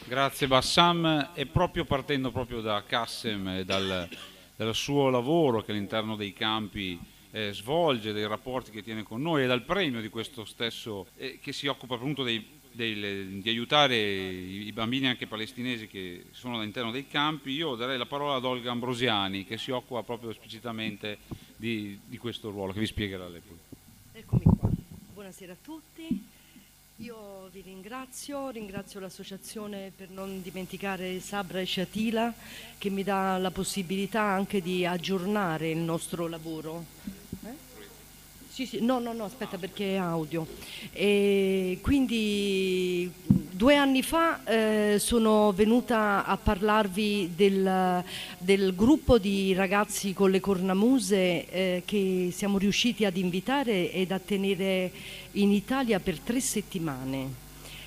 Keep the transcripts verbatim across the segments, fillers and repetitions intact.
Grazie Bassam, e proprio partendo proprio da Kassem e dal, dal suo lavoro che all'interno dei campi eh, svolge, dei rapporti che tiene con noi e dal premio di questo stesso, eh, che si occupa appunto dei- dei- di aiutare i, i bambini anche palestinesi che sono all'interno dei campi, io darei la parola ad Olga Ambrosiani che si occupa proprio esplicitamente di, di questo ruolo, che vi spiegherà lei poi. Eccomi qua. Buonasera a tutti. Io vi ringrazio, ringrazio l'associazione per non dimenticare Sabra e Shatila che mi dà la possibilità anche di aggiornare il nostro lavoro. Eh? Sì, sì, no, no, no, aspetta perché è audio. E quindi due anni fa eh, sono venuta a parlarvi del, del gruppo di ragazzi con le cornamuse eh, che siamo riusciti ad invitare ed a tenere in Italia per tre settimane.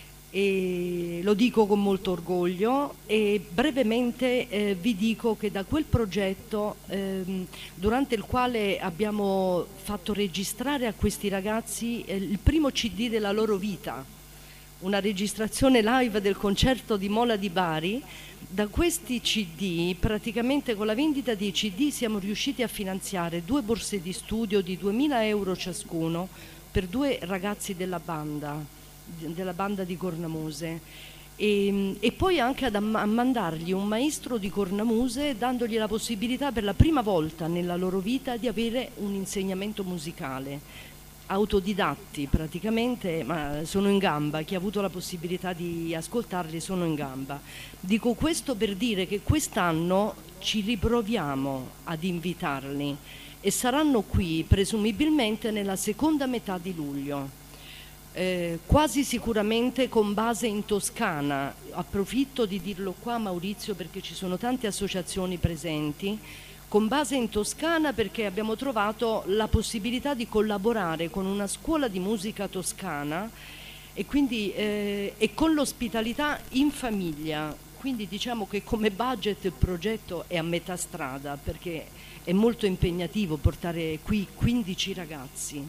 E lo dico con molto orgoglio e brevemente eh, vi dico che da quel progetto ehm, durante il quale abbiamo fatto registrare a questi ragazzi eh, il primo C D della loro vita, una registrazione live del concerto di Mola di Bari. Da questi C D, praticamente con la vendita dei C D siamo riusciti a finanziare due borse di studio di duemila euro ciascuno per due ragazzi della banda, della banda di cornamuse. E, e poi anche ad am- a mandargli un maestro di cornamuse, dandogli la possibilità per la prima volta nella loro vita di avere un insegnamento musicale. Autodidatti praticamente, ma sono in gamba, chi ha avuto la possibilità di ascoltarli sono in gamba. Dico questo per dire che quest'anno ci riproviamo ad invitarli e saranno qui presumibilmente nella seconda metà di luglio. Eh, quasi sicuramente con base in Toscana. Approfitto di dirlo qua, Maurizio, perché ci sono tante associazioni presenti. Con base in Toscana perché abbiamo trovato la possibilità di collaborare con una scuola di musica toscana e, quindi, eh, e con l'ospitalità in famiglia. Quindi diciamo che come budget il progetto è a metà strada perché è molto impegnativo portare qui quindici ragazzi.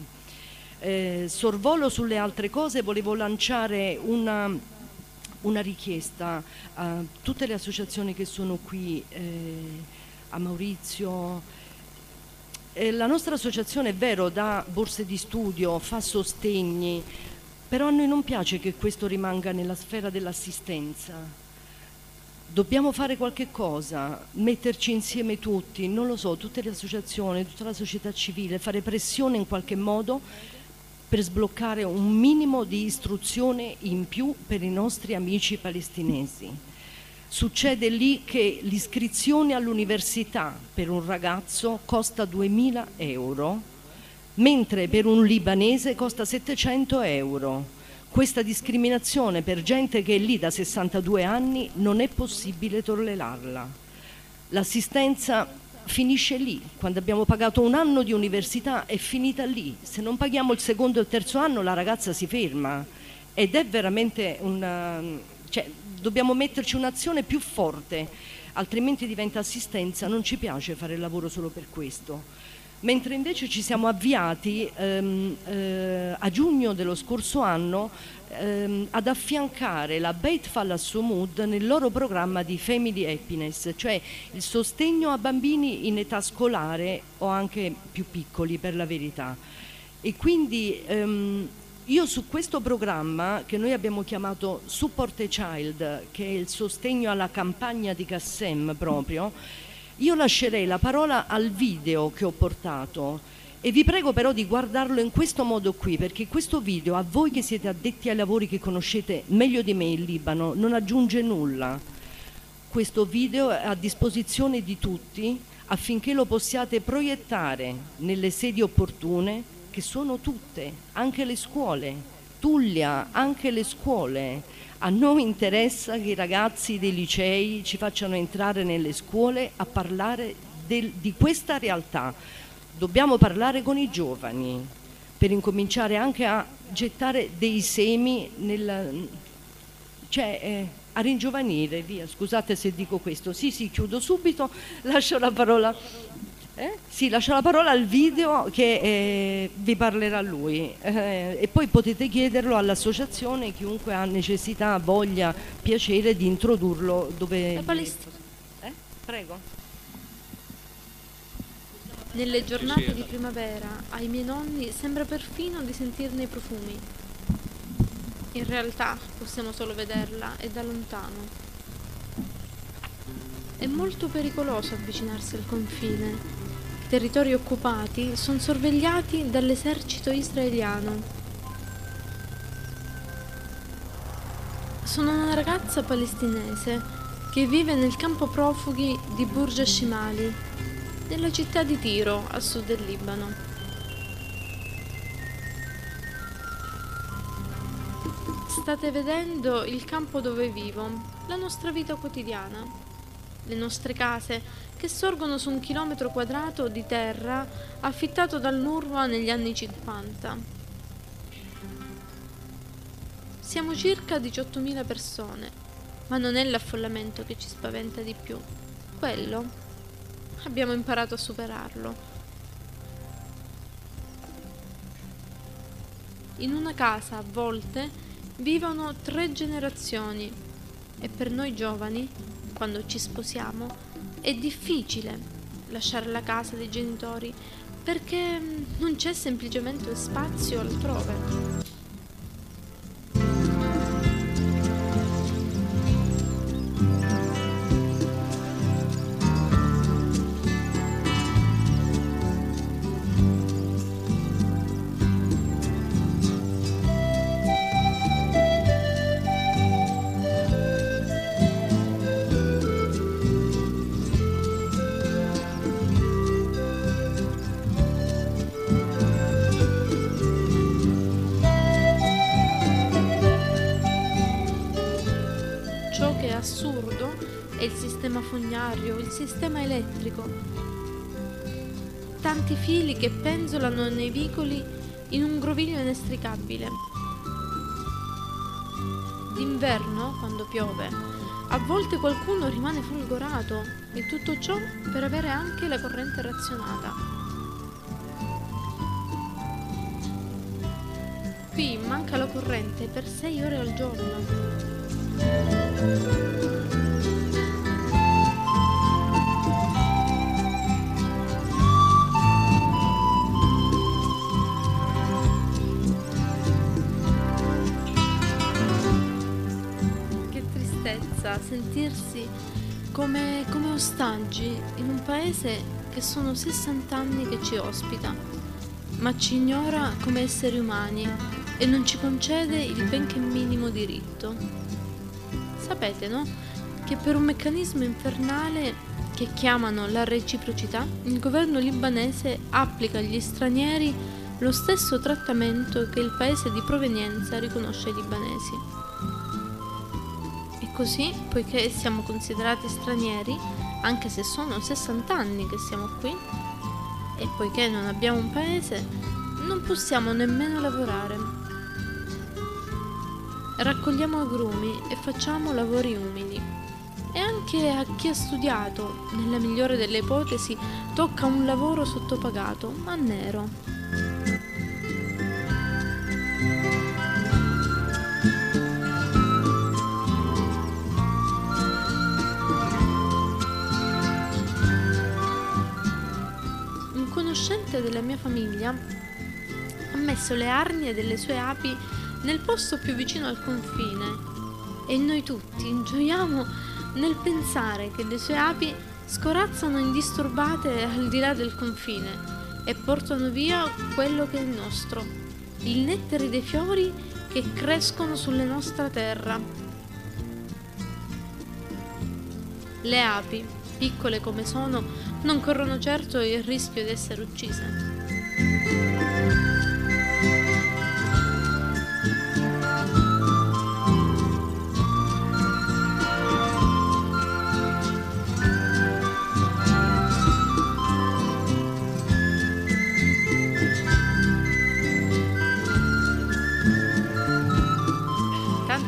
Eh, sorvolo sulle altre cose, volevo lanciare una, una richiesta a tutte le associazioni che sono qui, eh, a Maurizio. Eh, la nostra associazione è vero, dà borse di studio, fa sostegni, però a noi non piace che questo rimanga nella sfera dell'assistenza. Dobbiamo fare qualche cosa, metterci insieme tutti, non lo so, tutte le associazioni, tutta la società civile, fare pressione in qualche modo per sbloccare un minimo di istruzione in più per i nostri amici palestinesi. Succede lì che l'iscrizione all'università per un ragazzo costa duemila euro, mentre per un libanese costa settecento euro. Questa discriminazione per gente che è lì da sessantadue anni non è possibile tollerarla. L'assistenza finisce lì, quando abbiamo pagato un anno di università è finita lì, se non paghiamo il secondo e il terzo anno la ragazza si ferma ed è veramente una, cioè, dobbiamo metterci un'azione più forte, altrimenti diventa assistenza, non ci piace fare il lavoro solo per questo. Mentre invece ci siamo avviati ehm, eh, a giugno dello scorso anno ehm, ad affiancare la Beit Fall Assomud nel loro programma di Family Happiness, cioè il sostegno a bambini in età scolare o anche più piccoli per la verità. E quindi ehm, io su questo programma che noi abbiamo chiamato Support a Child, che è il sostegno alla campagna di Kassem proprio, io lascerei la parola al video che ho portato e vi prego però di guardarlo in questo modo qui, perché questo video, a voi che siete addetti ai lavori, che conoscete meglio di me il Libano, non aggiunge nulla. Questo video è a disposizione di tutti affinché lo possiate proiettare nelle sedi opportune, che sono tutte, anche le scuole. Tullia, anche le scuole. A noi interessa che i ragazzi dei licei ci facciano entrare nelle scuole a parlare del, di questa realtà. Dobbiamo parlare con i giovani per incominciare anche a gettare dei semi nel, cioè, eh, a ringiovanire, via. Scusate se dico questo. Sì, sì, chiudo subito, lascio la parola Eh? Sì, lascio la parola al video che eh, vi parlerà lui eh, e poi potete chiederlo all'associazione, chiunque ha necessità, voglia, piacere di introdurlo dove... La Palestina. Eh? Prego. Nelle giornate di primavera ai miei nonni sembra perfino di sentirne i profumi. In realtà possiamo solo vederla e da lontano. È molto pericoloso avvicinarsi al confine. I territori occupati sono sorvegliati dall'esercito israeliano. Sono una ragazza palestinese che vive nel campo profughi di Burj Shimali, nella città di Tiro, a sud del Libano. State vedendo il campo dove vivo, la nostra vita quotidiana, le nostre case che sorgono su un chilometro quadrato di terra affittato dall'UNRWA negli anni cinquanta. Siamo circa diciottomila persone, ma non è l'affollamento che ci spaventa di più. Quello abbiamo imparato a superarlo. In una casa, a volte, vivono tre generazioni e per noi giovani, quando ci sposiamo, è difficile lasciare la casa dei genitori perché non c'è semplicemente spazio altrove. Assurdo è il sistema fognario, il sistema elettrico. Tanti fili che penzolano nei vicoli in un groviglio inestricabile. D'inverno, quando piove, a volte qualcuno rimane folgorato e tutto ciò per avere anche la corrente razionata. Qui manca la corrente per sei ore al giorno. Che tristezza sentirsi come, come ostaggi in un paese che sono sessanta anni che ci ospita, ma ci ignora come esseri umani e non ci concede il benché minimo diritto. Sapete, no? Che per un meccanismo infernale che chiamano la reciprocità, il governo libanese applica agli stranieri lo stesso trattamento che il paese di provenienza riconosce ai libanesi. E così, poiché siamo considerati stranieri, anche se sono sessanta anni che siamo qui, e poiché non abbiamo un paese, non possiamo nemmeno lavorare. Raccogliamo agrumi e facciamo lavori umili. E anche a chi ha studiato, nella migliore delle ipotesi, tocca un lavoro sottopagato, ma nero. Un conoscente della mia famiglia ha messo le arnie delle sue api nel posto più vicino al confine e noi tutti gioiamo nel pensare che le sue api scorazzano indisturbate al di là del confine e portano via quello che è nostro, il nettare dei fiori che crescono sulla nostra terra. Le api, piccole come sono, non corrono certo il rischio di essere uccise.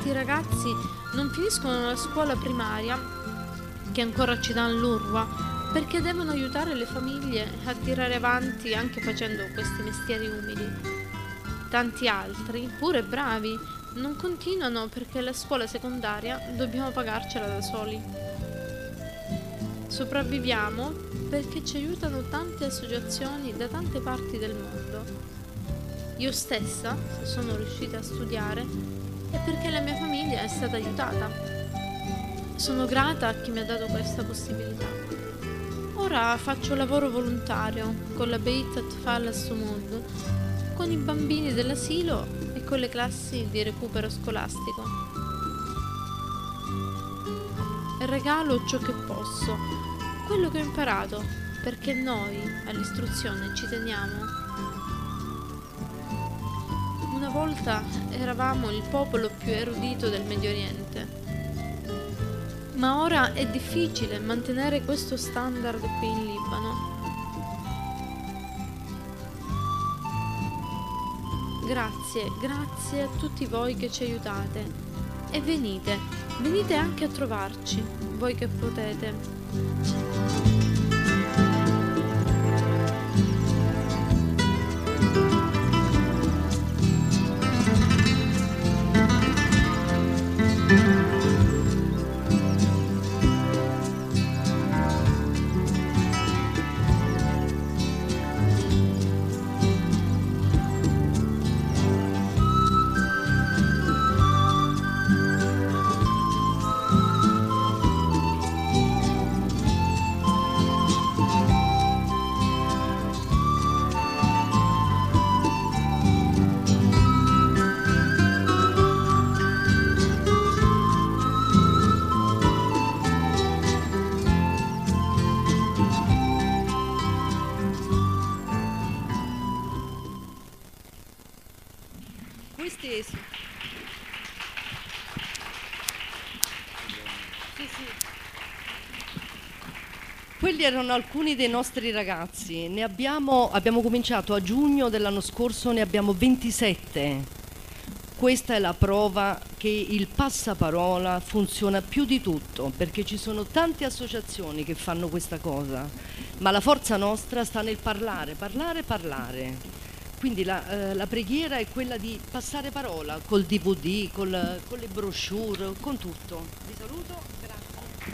Ragazzi non finiscono la scuola primaria, che ancora ci dà l'UNRWA, perché devono aiutare le famiglie a tirare avanti anche facendo questi mestieri umili. Tanti altri, pure bravi, non continuano perché la scuola secondaria dobbiamo pagarcela da soli. Sopravviviamo perché ci aiutano tante associazioni da tante parti del mondo. Io stessa, se sono riuscita a studiare, è perché la mia famiglia è stata aiutata. Sono grata a chi mi ha dato questa possibilità. Ora faccio lavoro volontario con la Beit Atfal Assumud, con i bambini dell'asilo e con le classi di recupero scolastico. Regalo ciò che posso, quello che ho imparato, perché noi all'istruzione ci teniamo. Una volta eravamo il popolo più erudito del Medio Oriente, ma ora è difficile mantenere questo standard qui in Libano. Grazie, grazie a tutti voi che ci aiutate. E venite, venite anche a trovarci, voi che potete. Questi sì. Sì, sì. Quelli erano alcuni dei nostri ragazzi. Ne abbiamo, abbiamo cominciato a giugno dell'anno scorso, ne abbiamo ventisette. Questa è la prova che il passaparola funziona più di tutto, perché ci sono tante associazioni che fanno questa cosa, ma la forza nostra sta nel parlare, parlare, parlare. Quindi la, eh, la preghiera è quella di passare parola col D V D, col, con le brochure, con tutto. Vi saluto.